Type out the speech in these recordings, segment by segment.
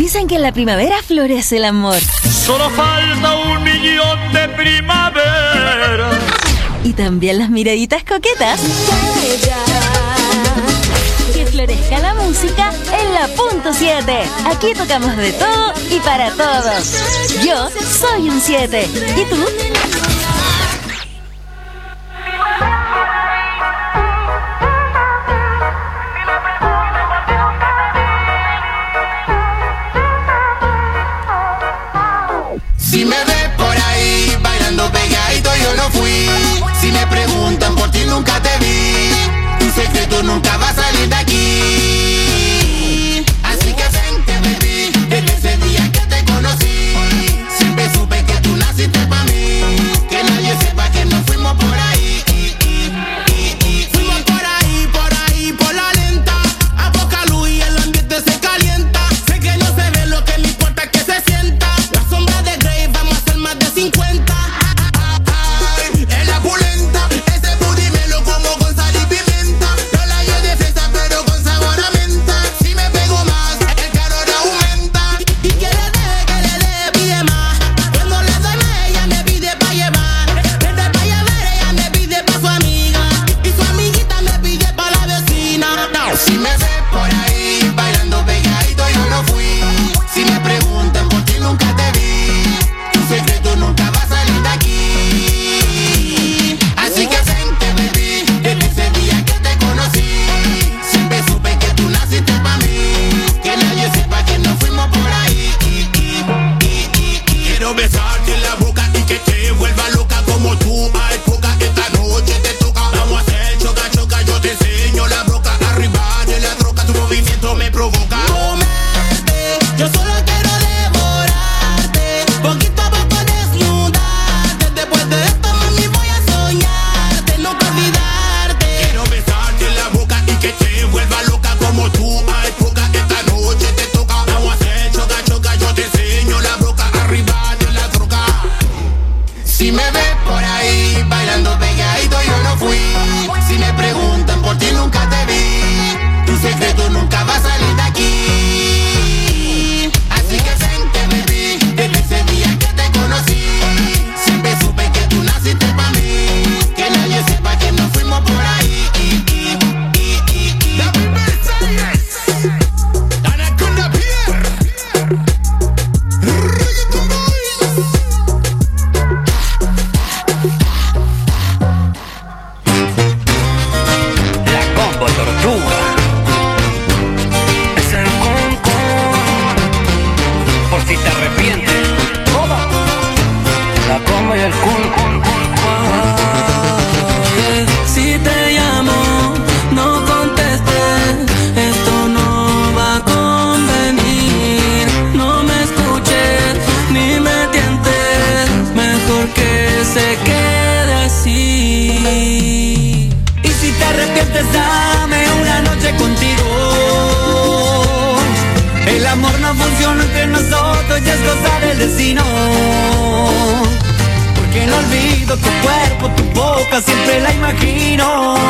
Dicen que en la primavera florece el amor. Solo falta 1.000.000 de primavera. Y también las miraditas coquetas. Que florezca la música en la punto 7. Aquí tocamos de todo y para todos. Yo soy un 7. ¿Y tú? Si me ves por ahí bailando pegadito, yo no fui. Si me preguntan por ti, nunca te vi. Tu secreto nunca va a salir de aquí. Así que vente, baby, desde ese día que te conocí. Siempre supe que tú naciste pa' mí. Que nadie sepa que nos fuimos por ahí. Fuimos por ahí, por la lenta. A poca luz y el ambiente se calienta. Sé que no se ve lo que me importa es que se sienta. La sombra de Grey vamos a hacer más de 50. En la pulenta, ese booty me lo como con sal y pimienta. No la hallo de fresa pero con sabor a menta. Si me pego más, el calor aumenta. Y que le dé, pide más. Cuando le doy ella me pide pa' llevar. Desde pa' llevar ella me pide pa' su amiga. Y su amiguita me pide pa' la vecina. Si me ves por ahí bailando pegadito, yo no fui. Si me preguntan por ti, nunca te vi. Tu secreto nunca va a salir de aquí. Así que vente, baby, desde ese día que te conocí. Siempre supe que tú naciste pa' mí. Que nadie sepa que nos fuimos por ahí. Quiero besarte en la boca y que te vuelva loca como tú. Hay poca, esta noche te toca. Vamos a hacer choca, choca, yo te enseño la broca. Arriba de la troca, tu movimiento me provoca. Comerte, yo solo quiero devorarte. Poquito a poco desnudarte. Después de esto, mami, voy a soñarte. Nunca olvidarte. Quiero besarte en la boca y que te vuelva loca como tú. Hay poca, esta noche te toca. Vamos a hacer choca, choca, yo te enseño la broca. Arriba de la troca. Si me ves por ahí bailando pegadito, yo no fui. Si me preguntan por ti, nunca te vi. Tu secreto nunca va a salir de aquí. Así que vente, baby, desde ese día que te conocí. Siempre supe que tú naciste pa' mí. Que nadie sepa que nos fuimos por ahí. La Versalles, Anaconda Pierre, Reggaeton Boys. La combo tortuga. Es el concón. Por si te arrepientes. La combo y el kun. Si te llamo, no contestes, esto no va a convenir. No me escuches, ni me tientes, mejor que se quede así. Y si te arrepientes, dame una noche contigo. El amor no funciona entre nosotros, ya es cosa del destino. Porque no olvido tu cuerpo, tu boca, siempre la imagino.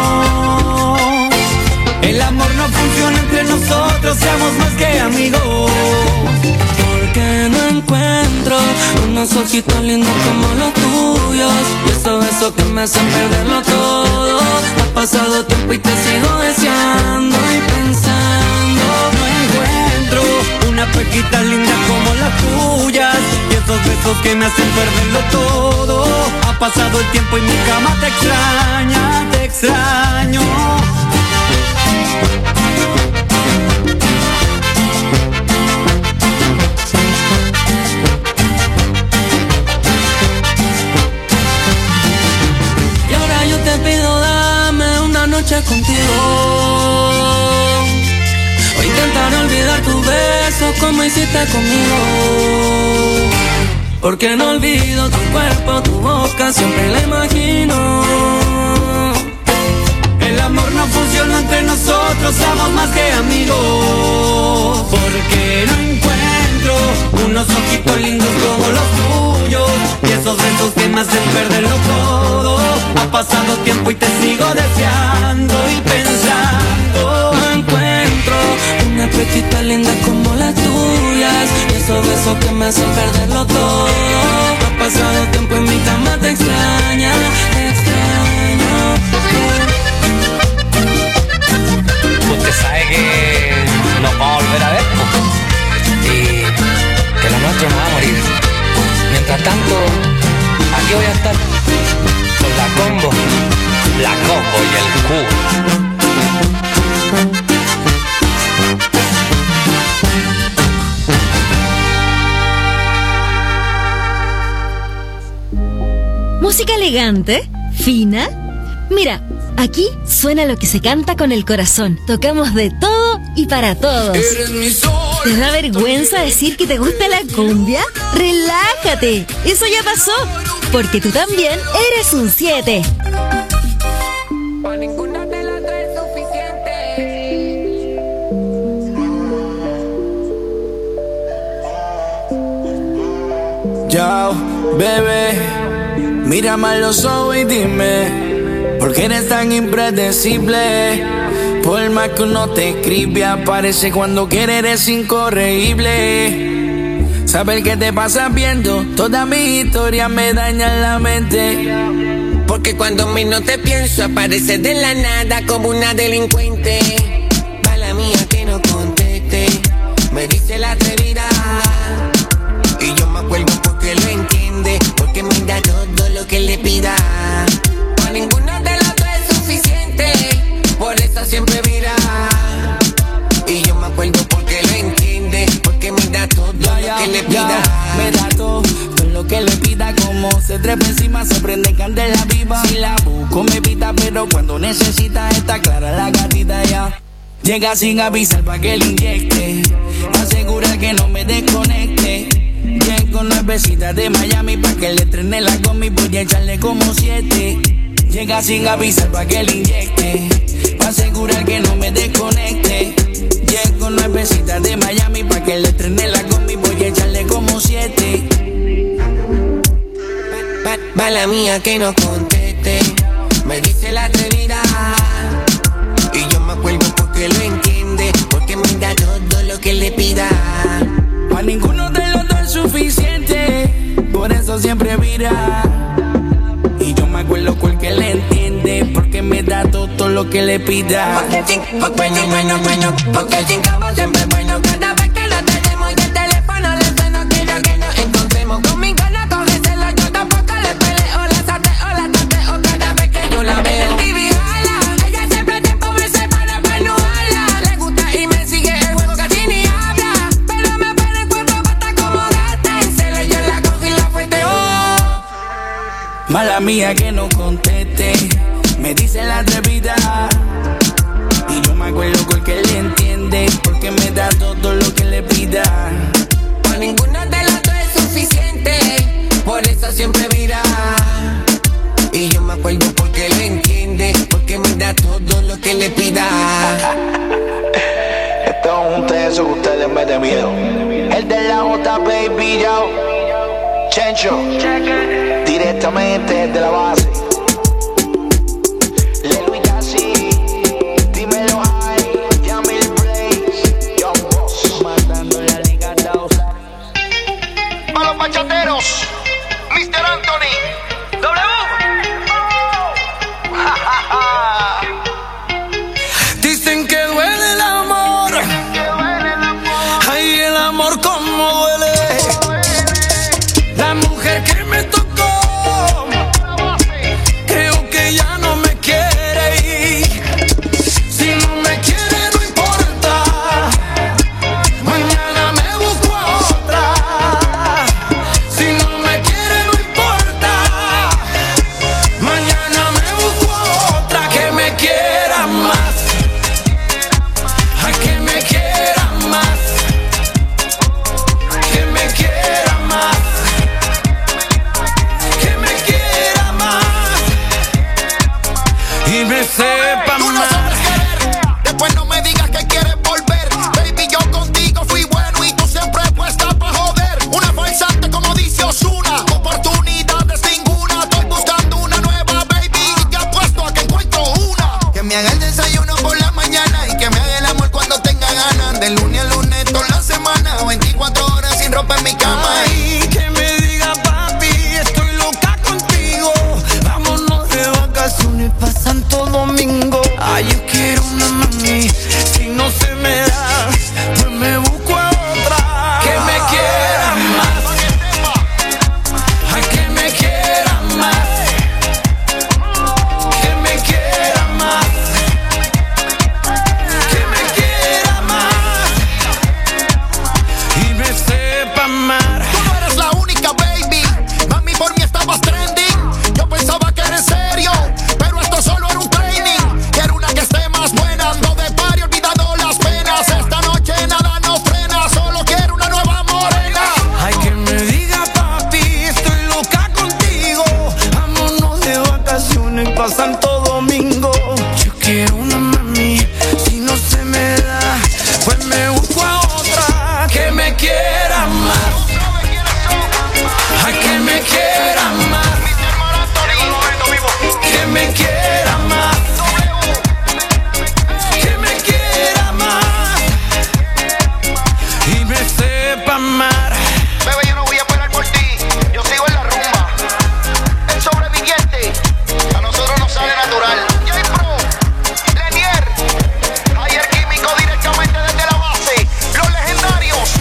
El amor no funciona entre nosotros, seamos más que amigos. Porque no encuentro unos ojitos lindos como los tuyos. Y esos besos que me hacen perderlo todo. Ha pasado tiempo y te sigo deseando y pensando. No encuentro una pequita linda como las tuyas. Y esos besos que me hacen perderlo todo. Ha pasado el tiempo y mi cama te extraña, te extraño. Y ahora yo te pido, dame una noche contigo. O intentar olvidar tu beso como hiciste conmigo. Porque no olvido tu cuerpo, tu boca, siempre la imagino. El amor no funciona entre nosotros, somos más que amigos. Porque no encuentro unos ojitos lindos como los tuyos. Y esos besos que me hacen perderlo todo. Ha pasado tiempo y te sigo deseando y pensando. No encuentro un tienes pequitas lindas como las tuyas, y esos besos que me hacen perderlo todo. Ha pasado tiempo en mi cama, te extraña, te extraño. Usted sabe que nos vamos a volver a ver, y que lo nuestro no va a morir. Mientras tanto, aquí voy a estar con la combo y el cubo. Música elegante, fina. Mira, aquí suena lo que se canta con el corazón. Tocamos de todo y para todos. ¿Te da vergüenza decir que te gusta la cumbia? ¡Relájate! Eso ya pasó, porque tú también eres un 7. Ninguna de las tres es suficiente. Yo, bebé, mírame a los ojos y dime, ¿por qué eres tan impredecible? Por más que uno te escribe, aparece cuando quiere, eres incorregible. Saber qué te pasa viendo toda mi historia me daña la mente. Porque cuando menos te pienso aparece de la nada como una delincuente. Mala mía que no conteste, me dice la atrevida. Y yo me acuerdo porque lo entiende, porque me da todo lo que le pida. Para ninguno de los dos es suficiente, por eso siempre vira. Y yo me acuerdo porque lo entiende, porque me da todo lo que le pida. Me da todo lo que le pida, como se trepa encima, se prende candela viva. Si la busco me pita, pero cuando necesita está clara la gatita ya. Llega sin avisar pa' que le inyecte, asegura que no me desconecte. Llego nuevecita de Miami pa' que le trene la gomi, voy a echarle como 7. Llega sin avisar pa' que le inyecte, asegurar que no me desconecte. Llego nuevecita de Miami pa' que le trene la gomi, voy a echarle como 7. Mala mía que no conteste, me dice la atrevida. Y yo me acuerdo porque lo entiende, porque me da todo lo que le pida. Pa' ninguno de los dos es suficiente, por eso siempre vira. Y yo me acuerdo porque le entiende, porque me da todo lo que le pida. Porque el chincabo siempre es bueno. Cada vez que lo tenemos y el teléfono le suena, quiero que nos encontremos. Con mi gana cógeselo, yo tampoco le peleo. La sateo, la tateo cada vez que yo la veo. TV jala, ella siempre tiempo me separa para no hablar. Le gusta y me sigue el juego, casi ni habla. Pero me pone en cuatro patas como gata. En celo yo la cojo y la fueteo. Mala mía que no conteste, me dice la atrevida. Y yo me acuerdo porque le entiende, porque me da todo lo que le pida. Para ninguno de los dos es suficiente, por eso siempre vira. Y yo me acuerdo porque le entiende, porque me da todo lo que le pida. Esto es un teso que ustedes me den miedo. El de la J, baby, yo. Chencho, directamente desde la base. Bachateros, Mr. Anthony, Dicen que duele el amor, ay, el amor como duele. La mujer que me tocó, creo que ya no me quiere ir. Si no me quiere no importa, mañana me busco a otra. Si no me quiere no importa, mañana me busco a otra que me quiera más. Ay, que me quiera más, que me quiera más, que me quiera más y me sepa tú no más. sabes querer, después no me digas que quieres volver. Baby, yo contigo fui bueno y tú siempre puesta pa' joder. Una farsante como dice Ozuna, oportunidades ninguna. Estoy buscando una nueva, baby, y te apuesto a que encuentro una. Que me haga el desayuno por la mañana y que me haga el amor cuando tenga ganas. De lunes a lunes, toda la semana, 24 horas sin ropa en mi cama. Ay, que me diga papi, estoy loca contigo. Vámonos de vacaciones pa' Santo Domingo. Ay, yo quiero una mami, si no se me da, pues me busco a otra. Que me quiera más. Ay, que me quiera más. Que me quiera más. Que me quiera más. Y me sepa amar. Tú no eres la única, baby. Mami, por mí estabas trending. Yo pensaba que era en serio, pero esto solo era un training. Quiero una que esté más buena, ando de party olvidando las penas. Esta noche nada nos frena, solo quiero una nueva morena. Ay, que me diga papi, estoy loca contigo. Vámonos de vacaciones pa' Santo Domingo. Yo quiero una mami, si no se me da, pues me busco a otra. Que me quiera más. Ay, que me quiera más. Que me quiera más. Que me quiera más. Y me sepa amar. Bebé, yo no voy a esperar por ti, yo sigo en la rumba. El sobreviviente, a nosotros nos sale natural. J-Pro, Lenier, Ayer Químico directamente desde la base. Los legendarios.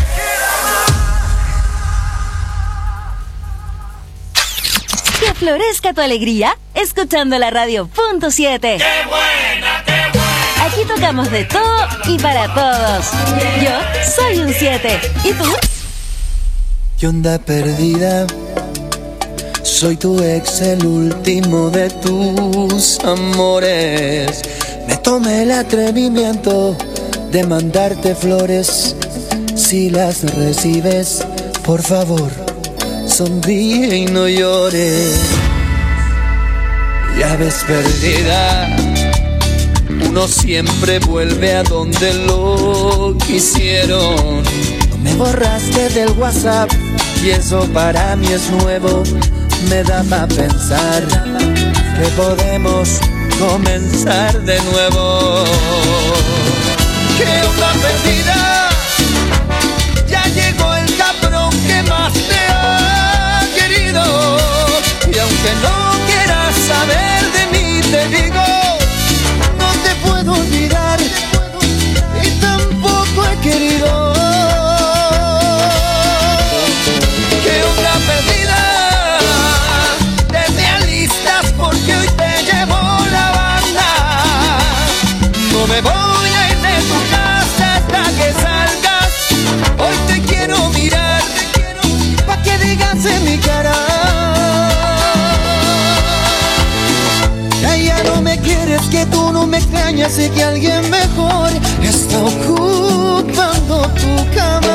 Que florezca tu alegría escuchando la radio.7. ¡Qué buena, qué buena! Aquí tocamos de todo y para todos. Yo soy un 7. ¿Y tú? ¿Qué onda perdida? Soy tu ex, el último de tus amores. Me tomé el atrevimiento de mandarte flores. Si las recibes, por favor, sonríe y no llores. Ya ves perdida, uno siempre vuelve a donde lo quisieron. No me borraste del WhatsApp y eso para mí es nuevo. Me da pa' pensar que podemos comenzar de nuevo. ¿Qué onda perdida? Ya llegó el cabrón que más te ha querido. Y aunque no quieras saber de mí, te digo, no te puedo olvidar y tampoco he querido. ¿Qué onda perdida? Te me alistas porque hoy te llevo la banda. No me voy a ir de tu casa hasta que salgas. Hoy te quiero mirar pa' que digas en mi cara. Ya no me quieres, que tú no me extrañas y que alguien mejor está ocupando tu cama.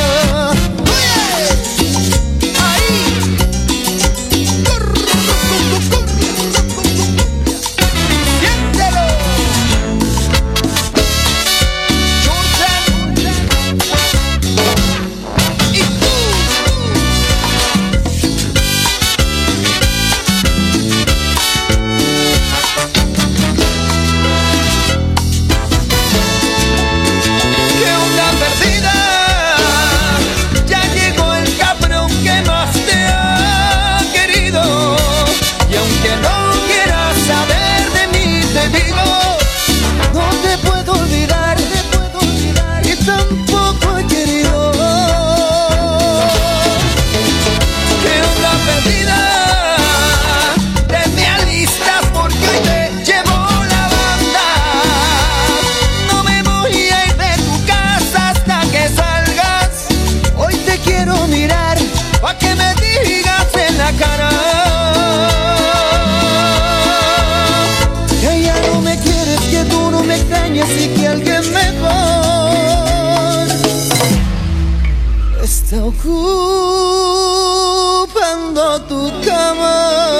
Así que alguien mejor está ocupando tu cama.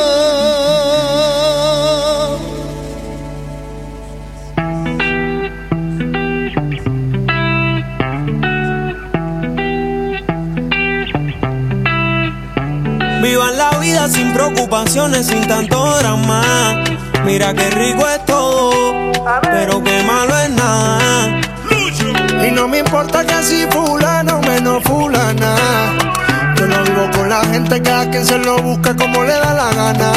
Vivan la vida sin preocupaciones, sin tanto drama. Mira qué rico es todo, pero qué malo es nada. Y no me importa que si fulano menos fulana. Yo no vivo con la gente, cada quien se lo busca como le da la gana.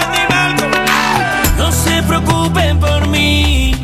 No se preocupen por mí,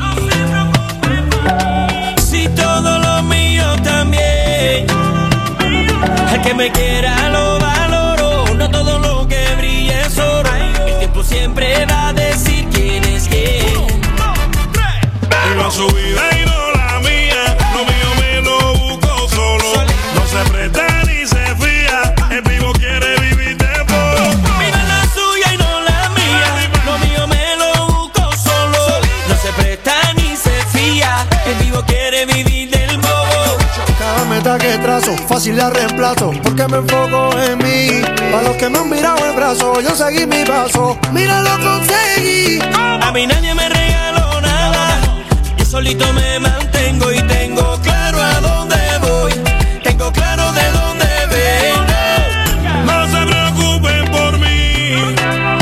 si todo lo mío también. El que me quiera lo valoro, no todo lo que brille es oro. El tiempo siempre va a decir quién es quién. Viva su vida y no la mía, lo mío me lo busco solo. No se presta ni se fía, el vivo quiere vivir de poco. Viva la suya y no la mía, lo mío me lo busco solo. No se presta ni se fía, el vivo quiere vivir del bobo. Cada meta que trazo, fácil la reemplazo, porque me enfoco en mí. Para los que me han mirado el brazo, yo seguí mi paso, mira lo conseguí. A mí nadie me regaló nada, yo solito me mantengo y tengo claro a dónde voy, tengo claro de dónde vengo. No se preocupen por mí,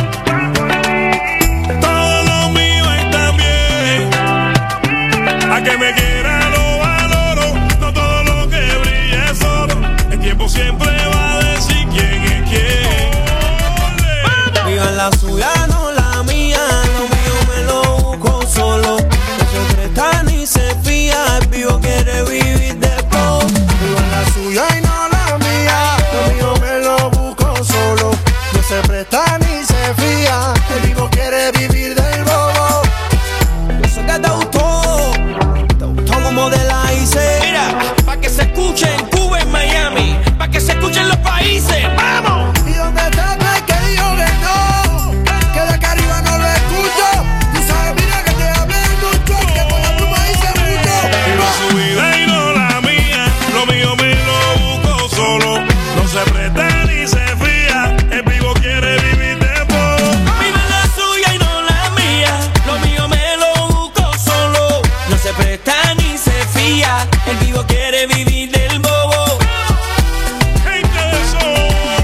todo lo mío está bien. A que me quiera lo valoro, no todo lo que brilla es oro. El tiempo siempre va a decir quién es quién. Viva la suya, no la mía, lo mío me lo busco solo. No se presta ni se fía, el vivo quiere vivir de poco. Viva la suya y no la mía, lo mío me lo busco solo. No se presta ni se fía, el vivo quiere vivir del bobo. Eso que te gustó como de la hice. Mira, pa' que se escuche en Cuba, en Miami, pa' que se escuchen los países, ¡vamos! Y donde está no hay que digo que no, que de acá arriba no lo escucho. Tú sabes, mira que te hablé mucho, que con la pluma hice mucho. Viva su vida y no la mía, lo mío me lo busco solo. No se presta ni se fía, el vivo quiere vivir de poco. Viva la suya y no la mía, lo mío me lo busco solo. No se presta ni se fía, el vivo quiere vivir del bobo. Gente de sol,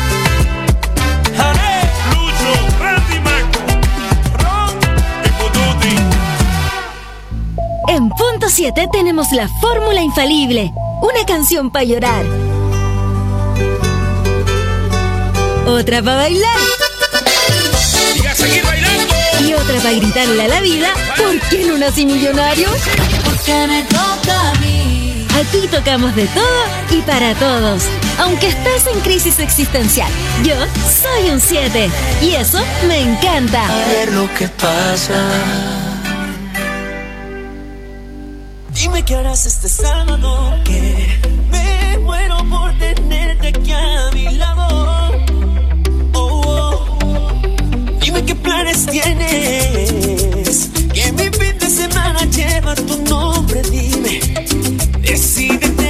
¡Jale! Lucho, Randy Marco, Ron. y Pututi. En punto 7 tenemos la fórmula infalible, una canción para llorar, otra para bailar Y a seguir bailando. y otra para gritarle a la vida, ¿por qué no nací millonario? Porque me toca a mí. Aquí tocamos de todo y para todos, aunque estés en crisis existencial. Yo soy un 7 y eso me encanta. A ver lo que pasa. Dime qué harás este sábado, que me muero por tenerte aquí a mi lado. Oh, oh. Dime qué planes tienes, que mi fin de semana lleva tu nombre. Dime, decídete.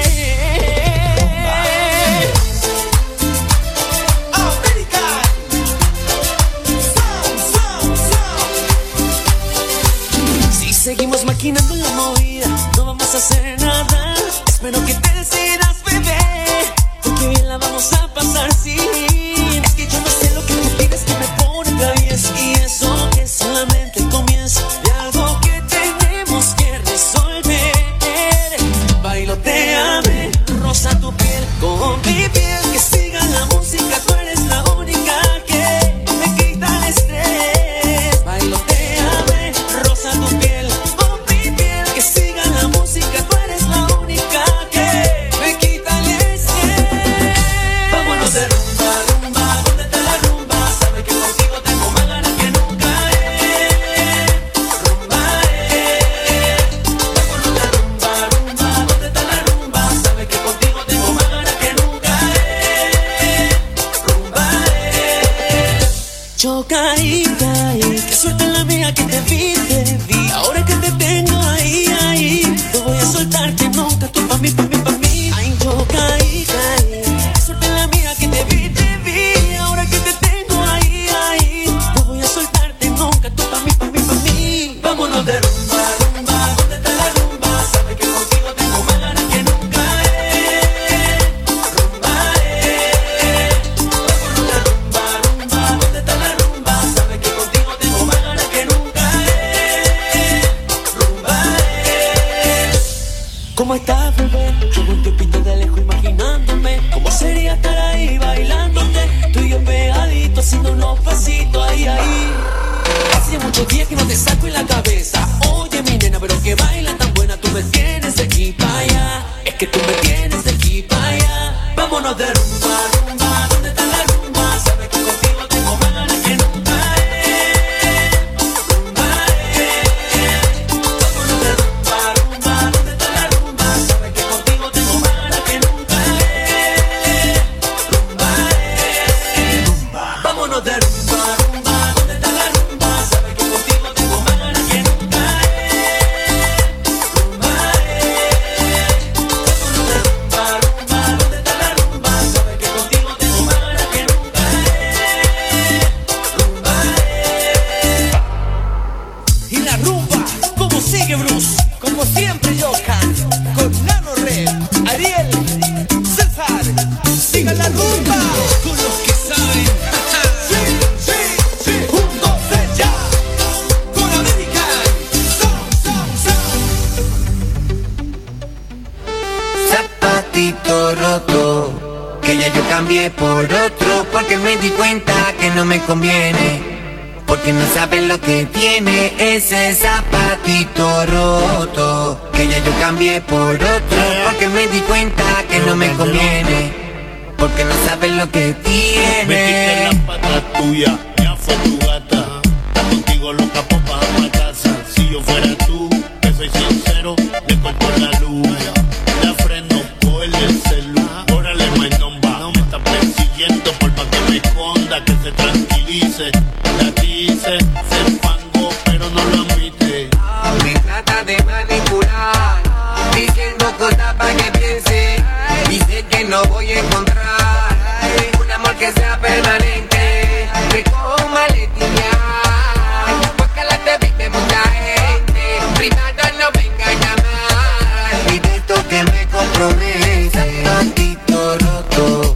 Si seguimos maquinando la movida, no vamos a hacer nada. Espero que te decidas, bebé, porque bien la vamos a pasar, sí. Es que yo no sé lo que tú pides, que me pone travies, y eso que solamente comienza de algo que tenemos que resolver. Bailoteame, rosa tu piel con mi piel, que siga la música, tú eres la única que me quita el estrés. Bailoteame, rosa tu piel con mi piel, que siga la música, tú eres la única que me quita el estrés. Vámonos de rumba, rumba, ¿dónde está la ¿cómo estás, bebé? Llevo un tiempito de lejos imaginándome cómo sería estar ahí bailándote, tú y yo pegaditos haciendo unos pasitos ahí, ahí. Hace muchos días que no te saco en la cabeza. Oye, mi nena, pero que baila tan buena, tú me tienes de aquí para allá. Es que tú me tienes de aquí para allá. Vámonos de rumba, rumba, ¿dónde está la rumba? Sabes que contigo tengo más ganas que nunca. Por otro, porque me di cuenta que no me conviene, porque no sabes lo que tiene ese zapatito roto, que ya yo cambié por otro, porque me di cuenta que no me conviene, porque no sabes lo que tiene. Me quité la pata tuya, ya fue tu gata, está contigo loca por bajar a casa. Si yo fuera tú, que soy sincero, le corto la luz, la freno por el celu, órale my number. Por más que me esconda, que se tranquilice. La dice, se enfangó, pero no lo admite. Me trata de manipular, diciendo cosas para que piense. Dice que no voy a encontrar un amor que sea permanente. Recojo maletillas, porque la te vive mucha gente. Privado no venga a llamar, y de esto que me compromete. Tantito roto,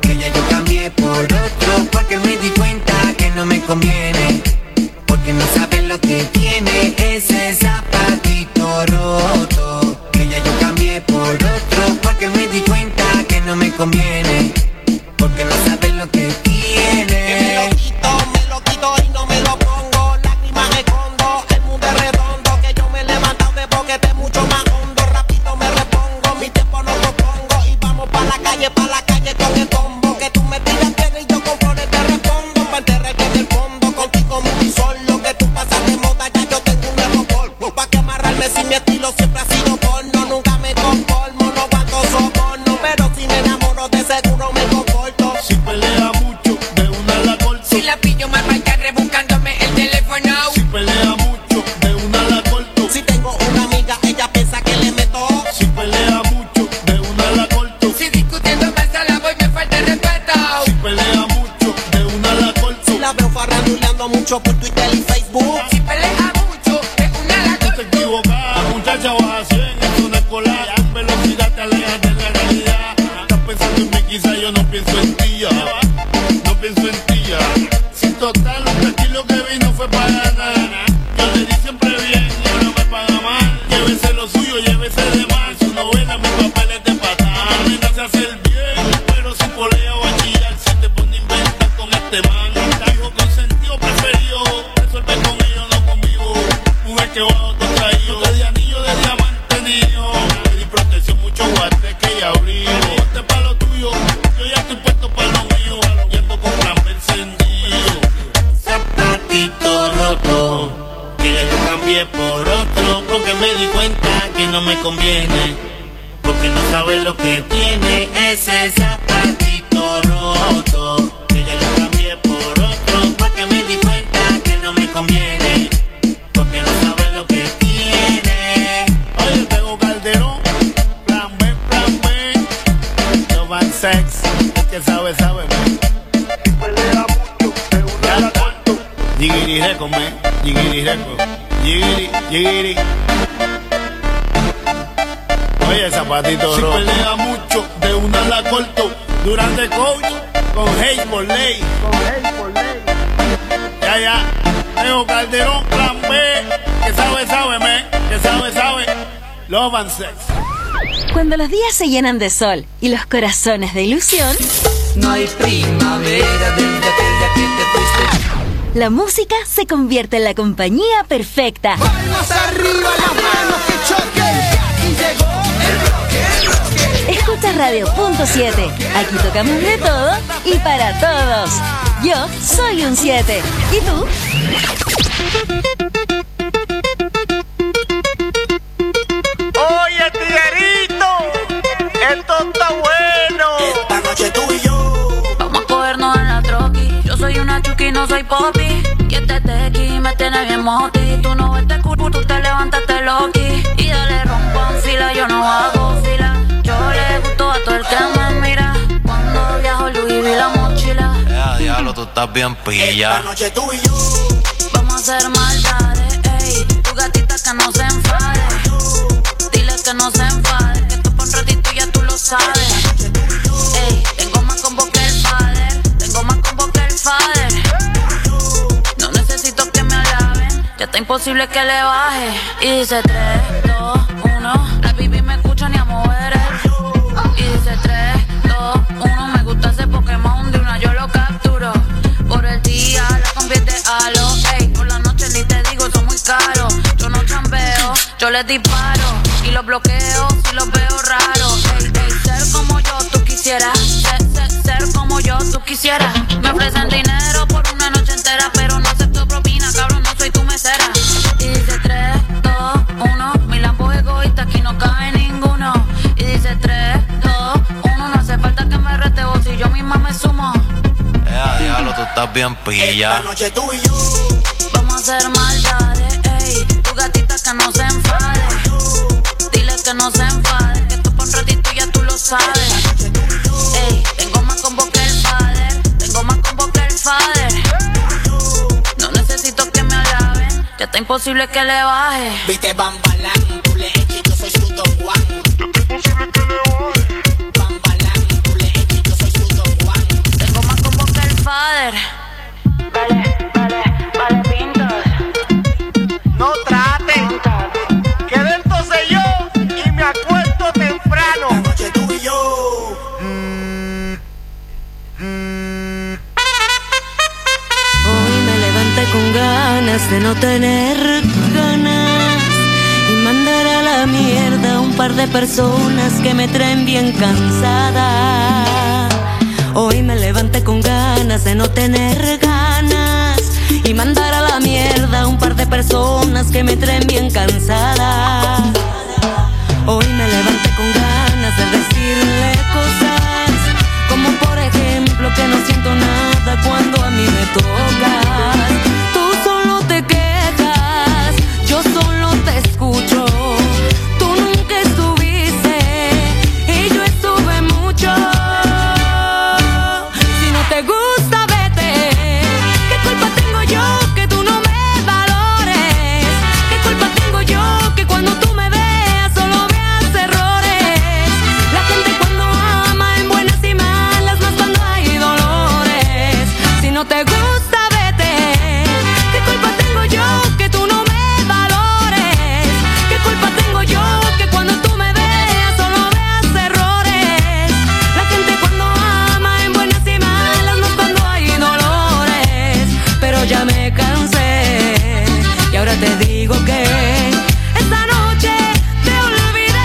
por otro, porque me di cuenta que no me conviene, porque no sabes lo que tiene ese zapatito roto, que ya yo cambié por otro, porque me di cuenta que no me conviene, porque no sabes lo que tiene. Que me lo quito y no me lo pongo, lágrimas escondo, el mundo es redondo, que yo me he levantado de boquete mucho más hondo, rápido me repongo, mi tiempo no lo pongo, y vamos pa' la calle con el combo, que tú me tiras piedra y yo con flores te respondo, pa' enterrar que del fondo, contigo muy solo, que tú pasas de moda, ya yo tengo un nuevo polvo, pa' que amarrarme si mi estilo siempre ha sido porno, nunca me conformo, no aguanto soborno, pero si me enamoro de seguro me comporto. Si pelea mucho, de una la corto. Si la pillo mal va a estar rebuscándome el teléfono. Si pelea mucho, de una la corto. Si tengo una amiga, ella piensa que le meto. Si pelea mucho, de una la corto. Si discutiendo más a la voy me falta el respeto. Si pelea mucho, de una la corto. Si la veo farranduleando mucho por Twitter y Facebook. Si pelea mucho, de una la corto. No te equivocas, muchacha, vas a 100 en una escolar. En velocidad te alejas de la realidad. Estás pensando en mí, quizá yo no pienso en ti ya. No pienso en ti ya. Si total, aquí lo que vino fue para nada. Yo le di siempre bien y ahora me paga mal. Llévese lo suyo, llévese de mal. Su novela, mis papeles de patán. Me nace hacer bien, pero si polea o a chillar, si te pone a inventar con este man. Hijo consentido preferido, resuelve con ellos, no conmigo. Mujer que bajo te traído, de anillo de diamante niño. Le di protección, mucho guante que ya abrigo. Ponte pa' lo tuyo, yo ya estoy puesto pa' lo mío. Y ando con plan encendido. Zapatito roto, Que ya yo cambié por otro, porque me di cuenta que no me conviene, porque no sabes lo que tiene ese zapatito roto, que ya yo cambié por otro, porque me di cuenta que no me conviene, porque no sabes lo que tiene. Oye, tengo Calderón, plan B, no van sex, el que sabe, sabe, si pelea mucho, de una la corto. Jigiri record, man, jigiri record, jigiri. Oye, zapatito rojo. Si pelea mucho, de una la corto. Durante coach, con hate por ley. Ya. Tengo Calderón, plan B. Que sabe, man. Que sabe. Love and sex. Cuando los días se llenan de sol y los corazones de ilusión, no hay primavera desde aquel día que te fuiste. La música se convierte en la compañía perfecta. ¡Palmas arriba, las manos que choquen! ¡Y llegó el bloque! Escucha Radio Punto 7. Aquí tocamos de todo y para todos. Yo soy un 7. ¿Y tú? Oye, tiguerito, esto está bueno. Esta noche tú y yo vamos a cogernos en la troqui. Yo soy una chuki, no soy popi. Y este tequi me tiene bien moti. Tú no ves este culo, tú te levantaste loqui. Y dale rompo en fila, yo no hago fila. Yo le gusto a todo el que me mira. Cuando viajo Louis vi la mochila. Diablo, tú estás bien pilla. Esta noche tú y yo vamos a hacer maldades, ey. Tu gatita que no se enfade. Dile que no se enfade. Que esto por un ratito ya tú lo sabes. Ey, tengo más combo que el father. Tengo más combo que el father. No necesito que me alaben. Ya está imposible que le baje. Y dice 3, 2, 1. La baby me escucha ni a mover el. Y dice 3, 2, 1. Me gusta ese Pokémon de una yo lo capturo. Por el día la convierte a lo. Ey, por la noche ni te digo, son muy caros. Yo no chambeo, yo les disparo. Y los bloqueo si los veo raros. Ey, ey, ser como yo tú quisieras. Ser como yo tú quisieras. Me ofrecen dinero por una noche entera, pero no acepto propina, cabrón, no soy tu mesera. Y dice 3, 2, 1. Mi lampo egoísta, aquí no cabe ninguno. Y dice 3, 2, 1. No hace falta que me rete vos si yo misma me sumo. Diablo, tú estás bien pilla. esta noche tú y yo vamos a hacer maldades, ey. Tu gatita que no se enfade. Dile que no se enfade. Que esto por un ratito ya tú lo sabes. Ey, tengo más combo que el father. Tengo más combo que el father. No necesito que me alaben. Ya está imposible que le baje. viste Bambalán, tú le eches, yo soy su Don Juan. Imposible que le baje. Bambalán, tú le eches, yo soy su Don Juan. Tengo más combo que el father. Vale, pintas. No traten, que dentro sé yo y me acuesto temprano. Esta noche tú y yo Hoy me levanté con ganas de no tener ganas y mandar a la mierda a un par de personas que me traen bien cansada. Hoy me levanté con ganas de no tener ganas y mandar a la mierda a un par de personas que me traen bien cansada. Hoy me levanté con ganas de decirle cosas como por ejemplo que no siento nada cuando a mí me tocas. Tú solo te quejas, yo solo te escucho. Tú nunca estuviste y yo estuve mucho. Si no te gusta, vete. ¿Qué culpa tengo yo que tú no me valores? ¿Qué culpa tengo yo que cuando tú me veas solo veas errores? La gente cuando ama en buenas y malas, más cuando hay dolores. Si no te gusta, vete. ¿Qué culpa tengo yo que tú no me valores? ¿Qué culpa tengo yo que cuando tú me veas solo veas errores? La gente cuando ama en buenas y malas, más cuando hay dolores. Pero ya me cansé y ahora te digo que esta noche te olvidé.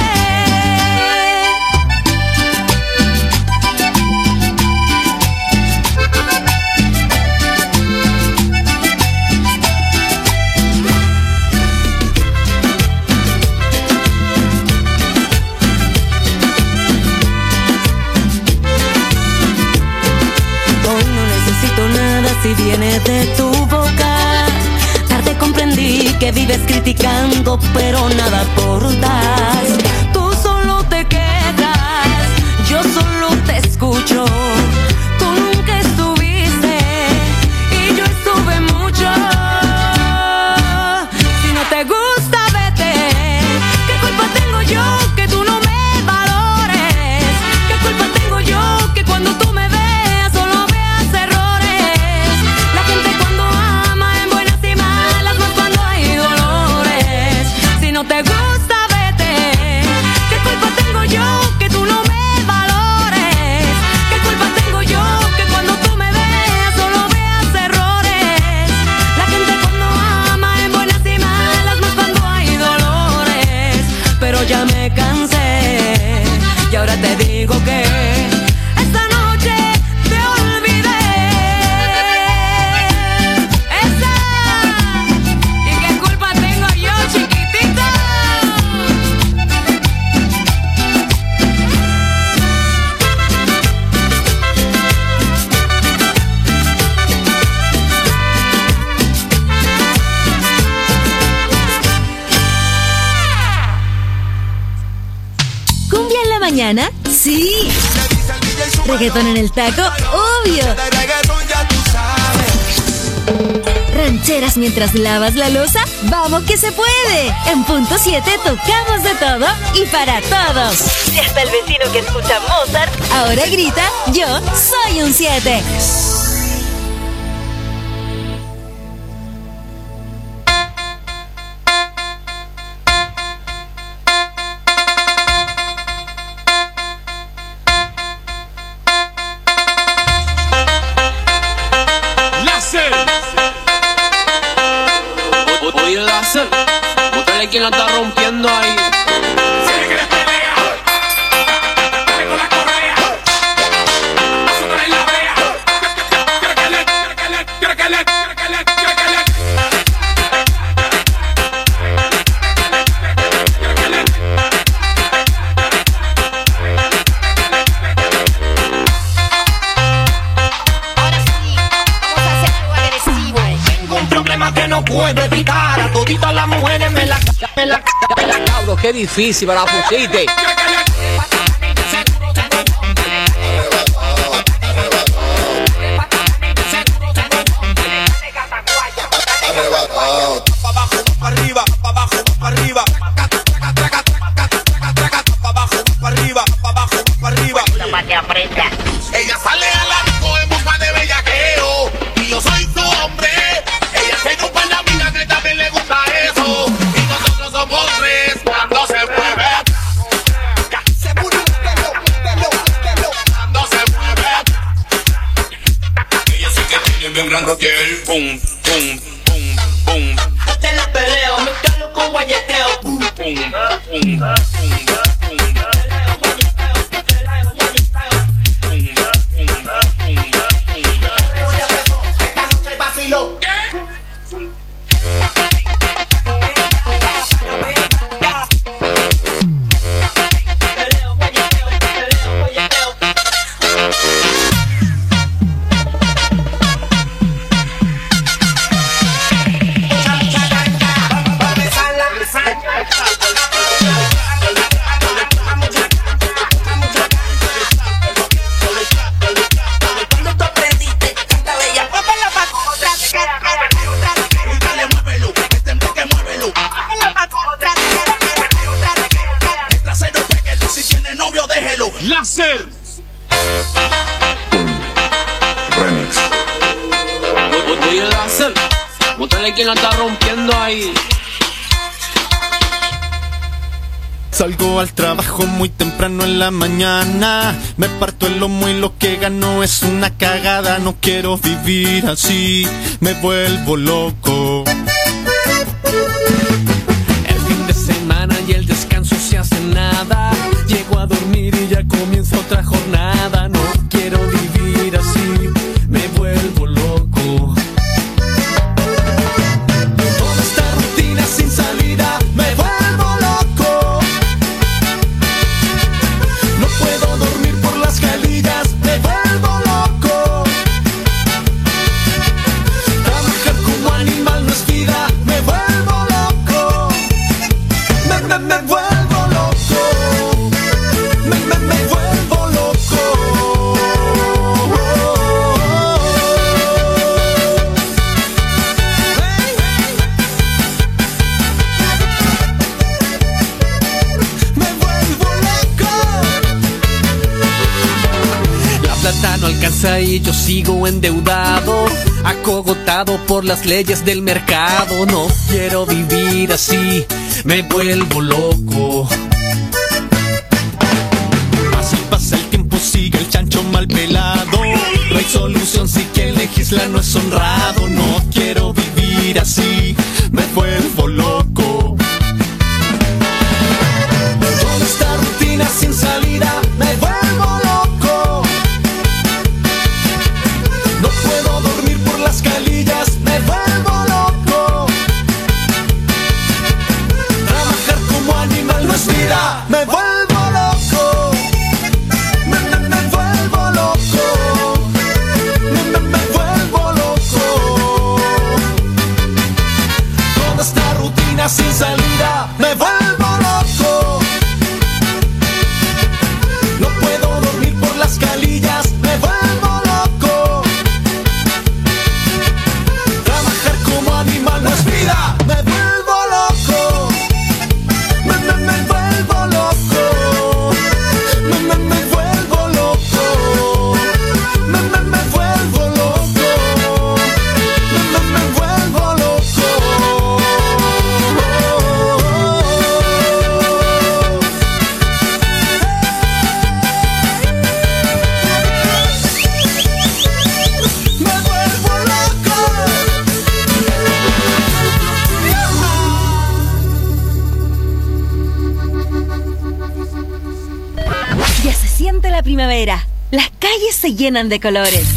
Hoy no necesito nada si viene de tu boca. Tarde comprendí que vives criticando, pero nada aportas. Tú solo te quedas, yo solo te escucho. Tú nunca estuviste y yo estuve mucho. Si no te gusta, vete. ¿Qué culpa tengo yo que tú no me valores? ¿Qué culpa tengo yo que cuando tú me veas solo veas errores? La gente cuando ama en buenas y malas, más cuando hay dolores. Si no te gusta, vete. mañana? Sí. Reggaetón en el taco, obvio. Rancheras mientras lavas la loza, ¡vamos que se puede! En punto 7 tocamos de todo y para todos. Y hasta el vecino que escucha Mozart ahora grita, yo soy un 7. Búscale quien la está rompiendo ahí. Puedo evitar a toditas las mujeres me la cabro, qué difícil para la pusiste. Ella sale a la disco en busca de bellaqueo y yo soy su hombre. Ella se chupa en la vida que también le gusta eso. Y nosotros somos tres cuando se mueve. Cuando se mueve. Ella sí que tiene bien grande piel. Pum, pum, pum, pum. Te la peleo, me calo con guayeteo. Pum, pum, pum, pum. Láser. Remix. Voy a láser. Búscale quien la está rompiendo ahí. Salgo al trabajo muy temprano en la mañana. Me parto el lomo y lo que gano es una cagada. No quiero vivir así, me vuelvo loco. El fin de semana y el descanso se hace nada. Llego a dormir y ya comienza otra jornada. No quiero vivir así, me vuelvo loco. Toda esta rutina sin salida, me vuelvo loco. No puedo dormir por las calillas, me vuelvo loco. Trabajar como animal no es vida, me vuelvo loco. Me vuelvo loco. Me vuelvo loco. Me vuelvo loco. La plata no alcanza y yo sigo endeudado, acogotado por las leyes del mercado. No quiero vivir así, me vuelvo loco. Así pasa el tiempo, sigue el chancho mal pelado. No hay solución si quien legisla no es honrado. No quiero vivir así, me vuelvo loco. Toda esta rutina sin salida, me vuelvo loco. No puedo dormir por las calillas, me vuelvo loco. Trabajar como animal no es vida, me vuelvo loco. Me vuelvo loco. Me vuelvo loco. Toda esta rutina sin salida, me vuelvo loco. la primavera. Las calles se llenan de colores.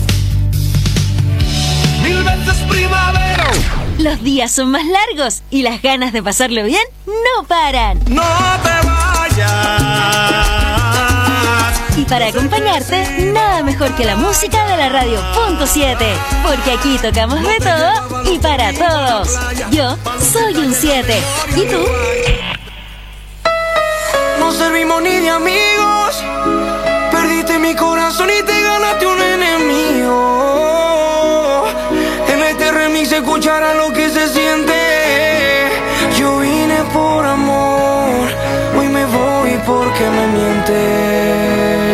1000 veces primavera. Los días son más largos y las ganas de pasarlo bien no paran. No te vayas. Y para acompañarte, nada mejor que la música de la radio .7, porque aquí tocamos de todo y para todos. Yo soy un 7. ¿Y tú? No servimos ni de amigos. Perdiste mi corazón y te ganaste un enemigo. En este remix se escuchará lo que se siente. Yo vine por amor, hoy me voy porque me mientes.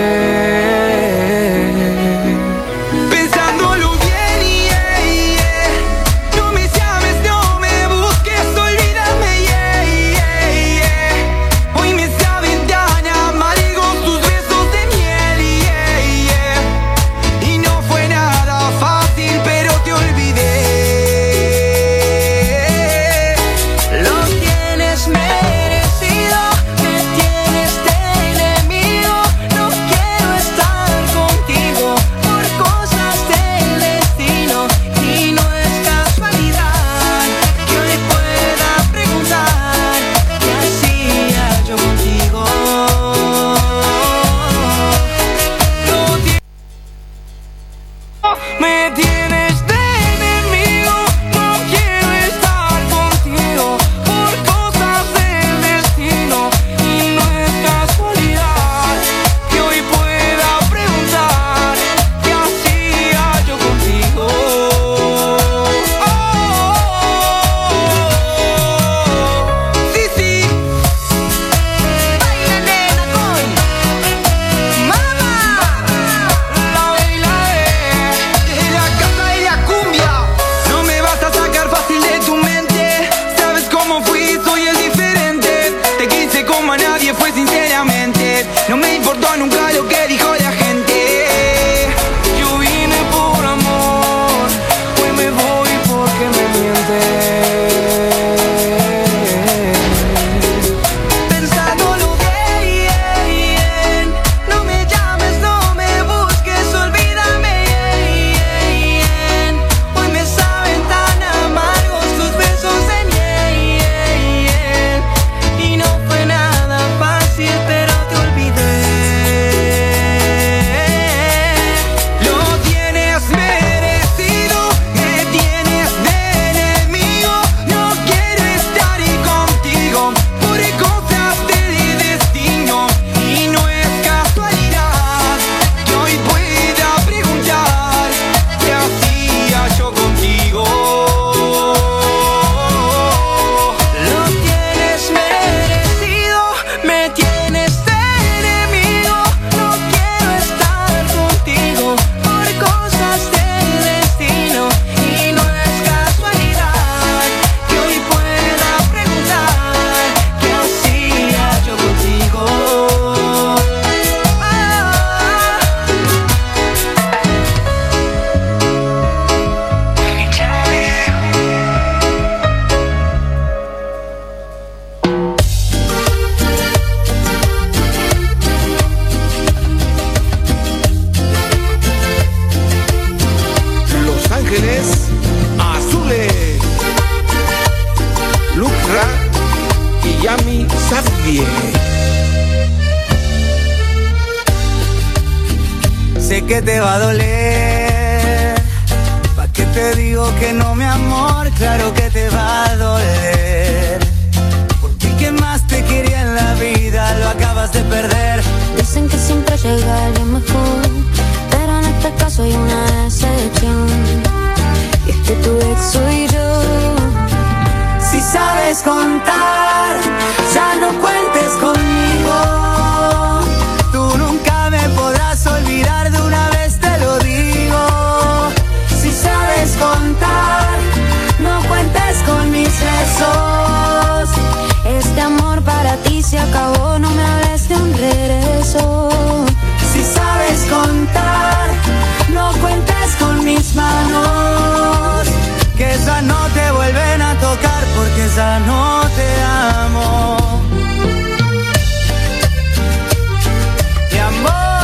Sé que te va a doler. ¿Pa' qué te digo que no, mi amor? Claro que te va a doler. Porque el que más te quería en la vida lo acabas de perder. Dicen que siempre llega alguien mejor, pero en este caso hay una excepción. Y es que tu ex soy yo. Si sabes contar, ya no cuentes conmigo. Tú nunca me podrás olvidar, de una vez te lo digo. Si sabes contar, no cuentes con mis besos. Este amor para ti se acabó, no me hables de un regreso. Si sabes contar, no cuentes con mis manos, que ya no te vuelven a tocar porque ya no te amo. Mi amor.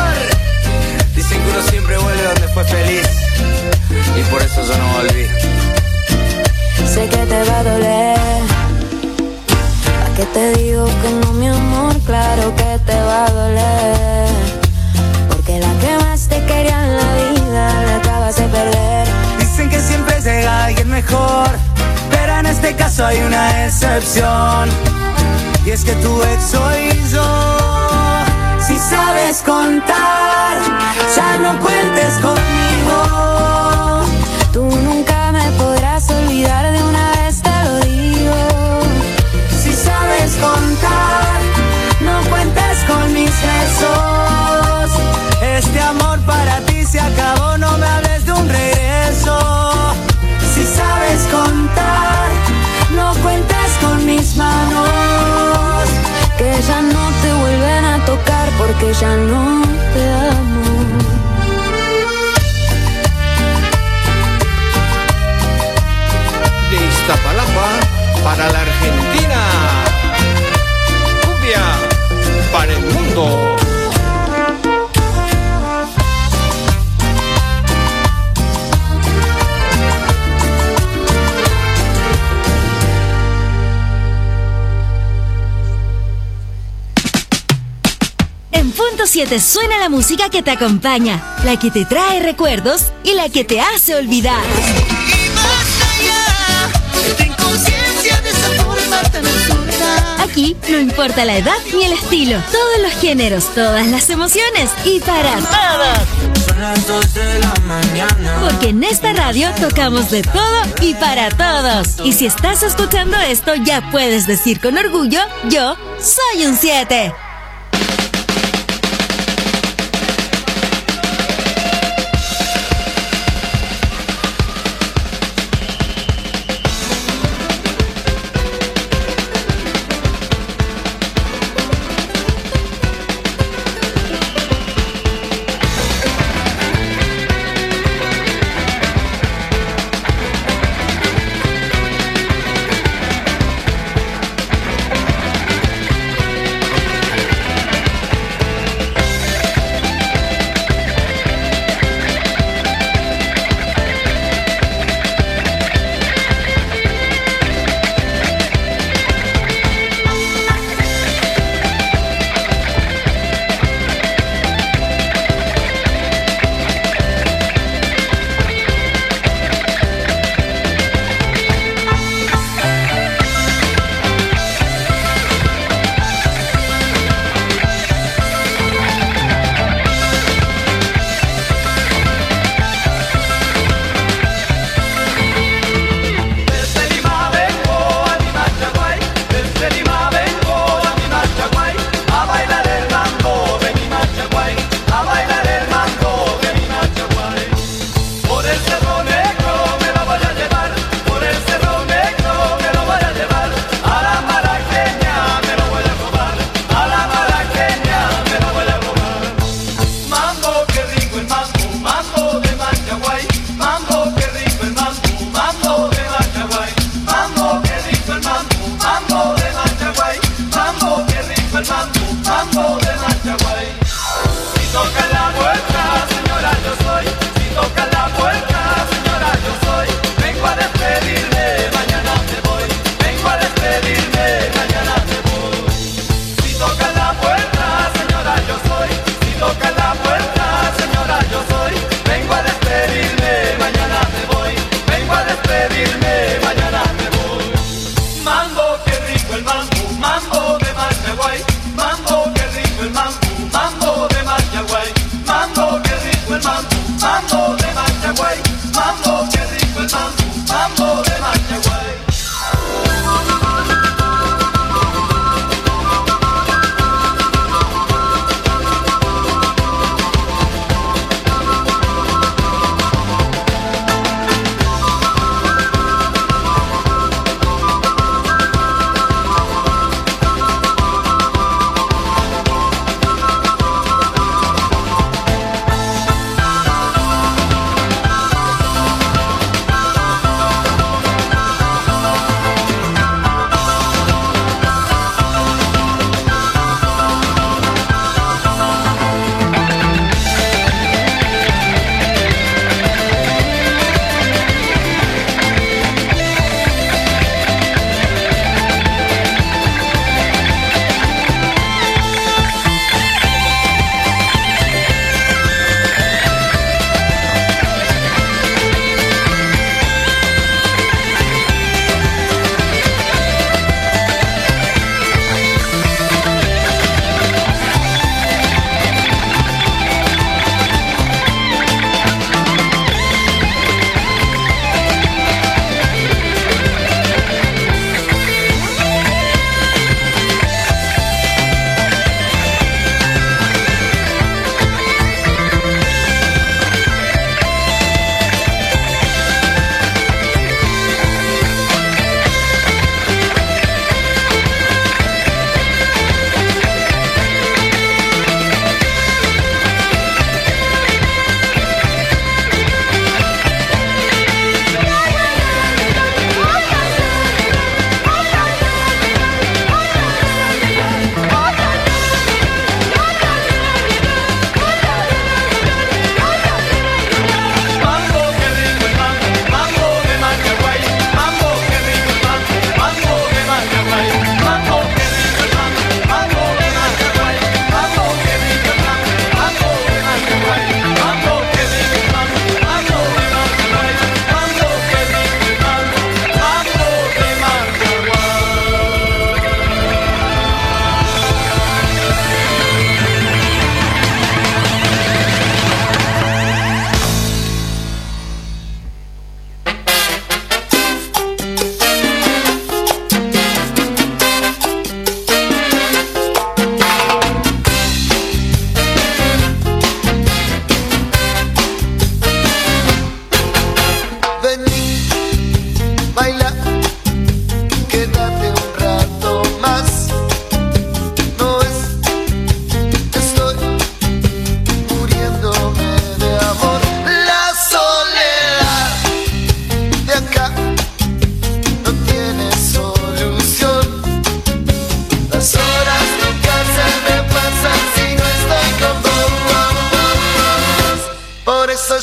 que te digo que no, mi amor, claro que te va a doler. Porque la que más te quería en la vida la acabas de perder. Dicen que siempre llega alguien mejor, pero en este caso hay una excepción. Y es que tu ex soy yo. Si sabes contar, ya no cuentes conmigo. Tú nunca me podrás olvidar, de una vez te lo digo. Si sabes contar, no cuentes con mis besos. Este amor para ti se acabó, no me hables de un regreso. Si sabes contar, no cuentes con mis manos, que ya no te vuelven a tocar porque ya no te amo. De Iztapalapa para la Argentina, cumbia para el mundo. En Punto 7 suena la música que te acompaña, la que te trae recuerdos y la que te hace olvidar. Aquí no importa la edad ni el estilo, todos los géneros, todas las emociones y para todos. Son las 2 de la mañana. Porque en esta radio tocamos de todo y para todos. Y si estás escuchando esto, ya puedes decir con orgullo, yo soy un 7.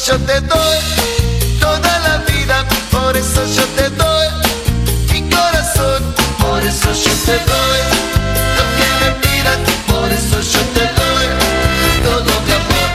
yo te doy toda la vida, por eso yo te doy mi corazón, por eso yo te doy lo que me pidas, por eso yo te doy todo mi amor.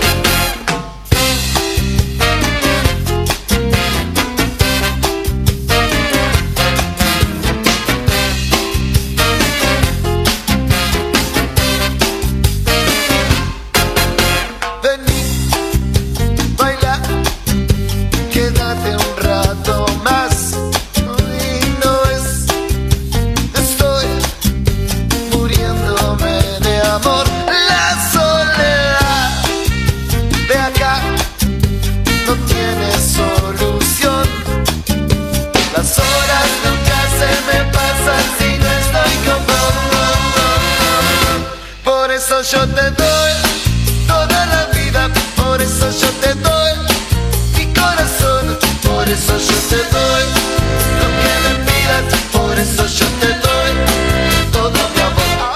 Vení, baila, quédate un rato más. Y no es, estoy muriéndome de amor. La soledad de acá no tiene solución. Las horas nunca se me pasan si no estoy con vos. Por eso yo te doy toda la vida, por eso yo te doy mi corazón, por eso yo te doy lo que me pidas, por eso yo te doy todo mi amor.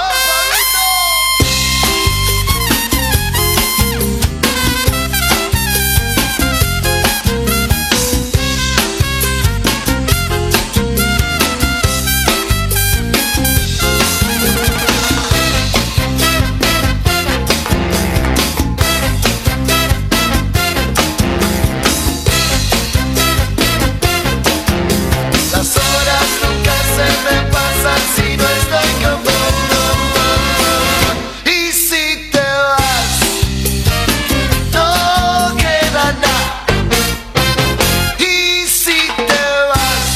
Las horas nunca se me pasan si no estoy con vos. Y si te vas, no queda nada. Y si te vas,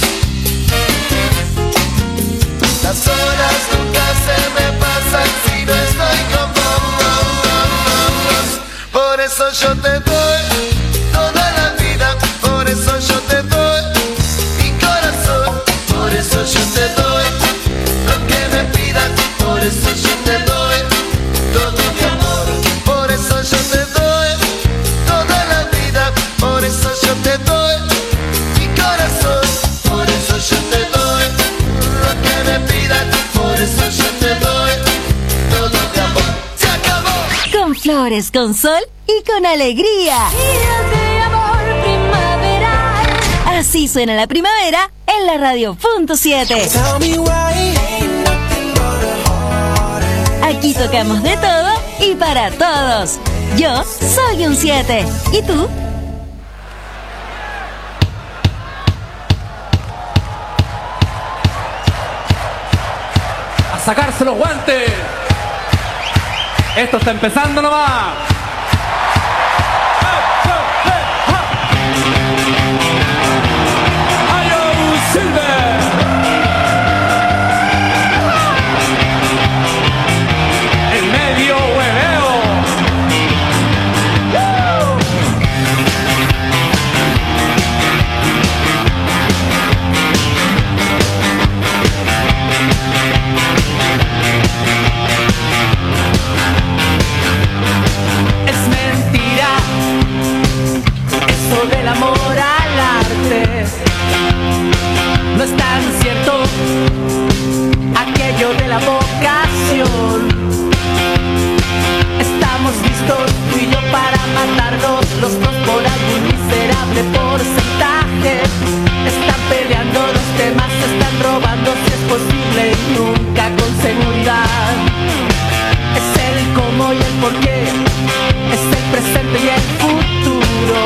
las horas nunca se me pasan si no estoy con vos. Por eso yo te doy toda la vida, por eso yo te doy mi corazón, por eso yo te doy lo que me pidas, por eso yo te doy todo mi amor, por eso yo te doy toda la vida, por eso yo te doy mi corazón, por eso yo te doy lo que me pidas, por eso yo te doy todo mi amor. Se acabó. Con flores, con sol y con alegría. Así suena la primavera en la radio.7. Aquí tocamos de todo y para todos. Yo soy un 7. ¿Y tú? A sacarse los guantes. Esto está empezando nomás. El medio hueveo. Es mentira eso del amor al arte. No es tan cierto aquello de la vocación. Estamos listos tú y yo para matarnos los dos por algún miserable porcentaje. Están peleando los temas, se están robando si es posible y nunca con seguridad. Es el cómo y el por qué, es el presente y el futuro.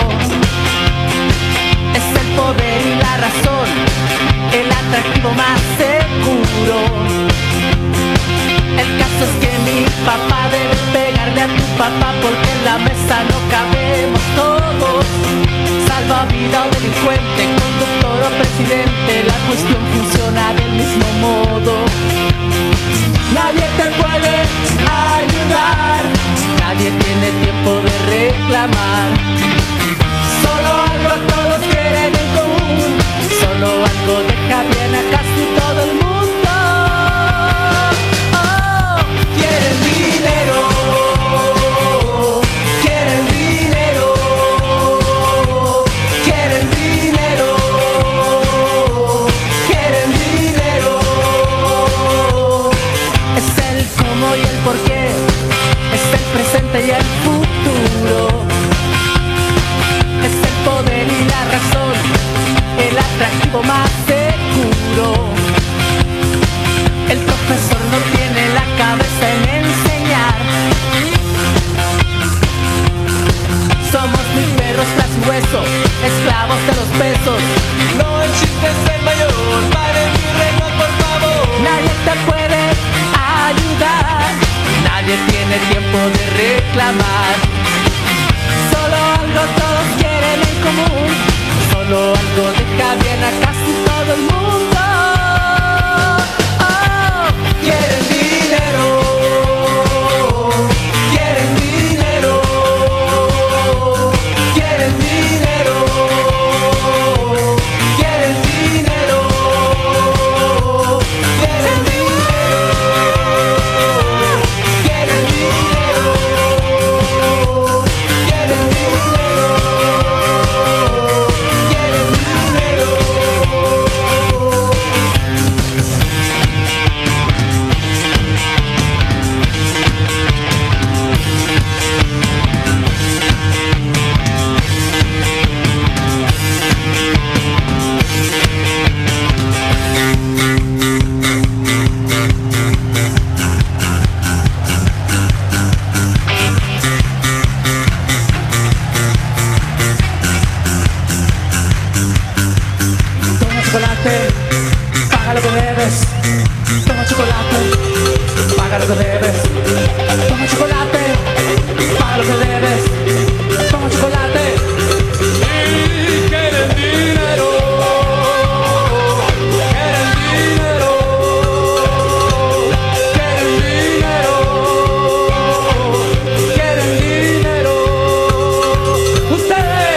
Es el poder y la razón, el atractivo más seguro. El caso es que mi papá debe pegarle a tu papá porque en la mesa no cabemos todos. Salvavidas o delincuente, conductor o presidente, la cuestión funciona del mismo modo. reclamar. Solo algo todos quieren en común, solo algo deja bien a casi todo el mundo. Oh, quieren dinero, quieren dinero, quieren dinero, quieren dinero, quieren paga lo que debes, toma chocolate, paga lo que debes, toma chocolate, paga lo que debes, toma chocolate. Y quieren dinero, quieren dinero, quieren dinero, quieren dinero, ustedes.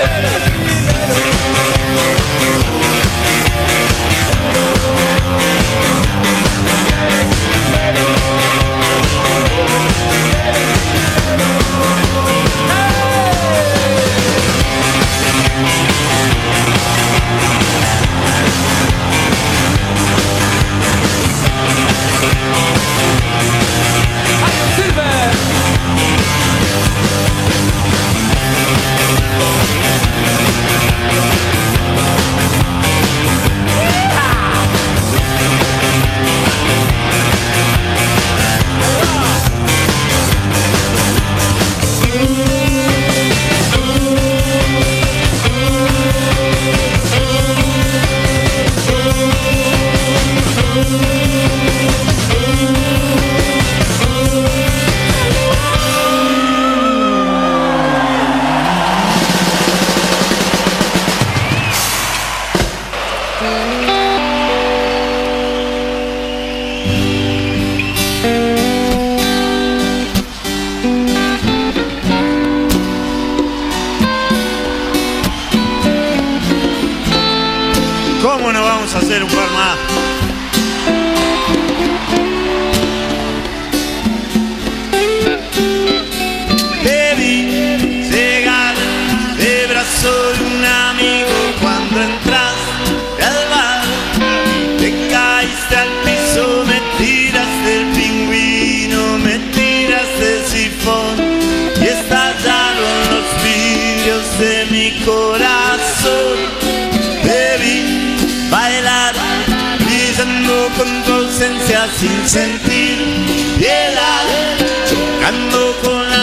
¿Cómo no vamos a hacer un par más? Te vi llegar de brazo de un amigo cuando entraste al bar y te caíste al piso, me tiraste el pingüino, me tiraste el sifón y estallaron los vidrios de mi corazón. Te vi bailar, brillando con tu ausencia sin sentir piedad, chocando con la